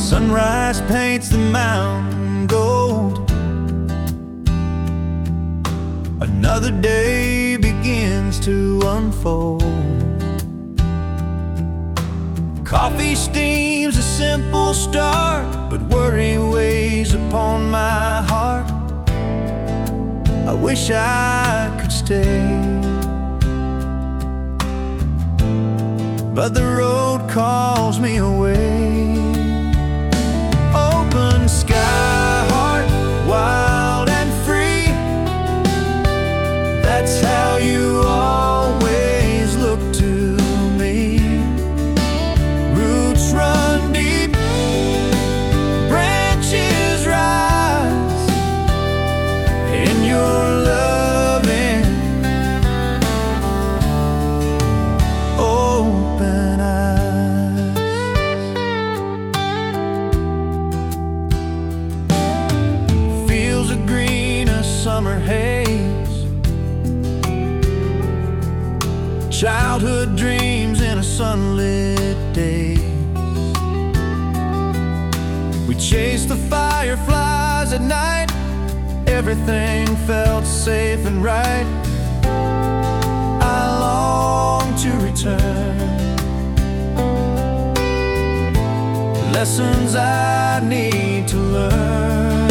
Sunrise paints the mountain gold. Another day begins to unfold. Coffee steam's a simple start, but worry weighs upon my heart. I wish I could stay, but the road calls me away. Open sky, heart, wild and free. That's how you always look to me. Roots run deep, branches rise in your loving open eyes. Fields of green, a summer haze, childhood dreams in a sunlit day. We chased the fireflies at night. Everything felt safe and right. I long to return. Lessons I need to learn.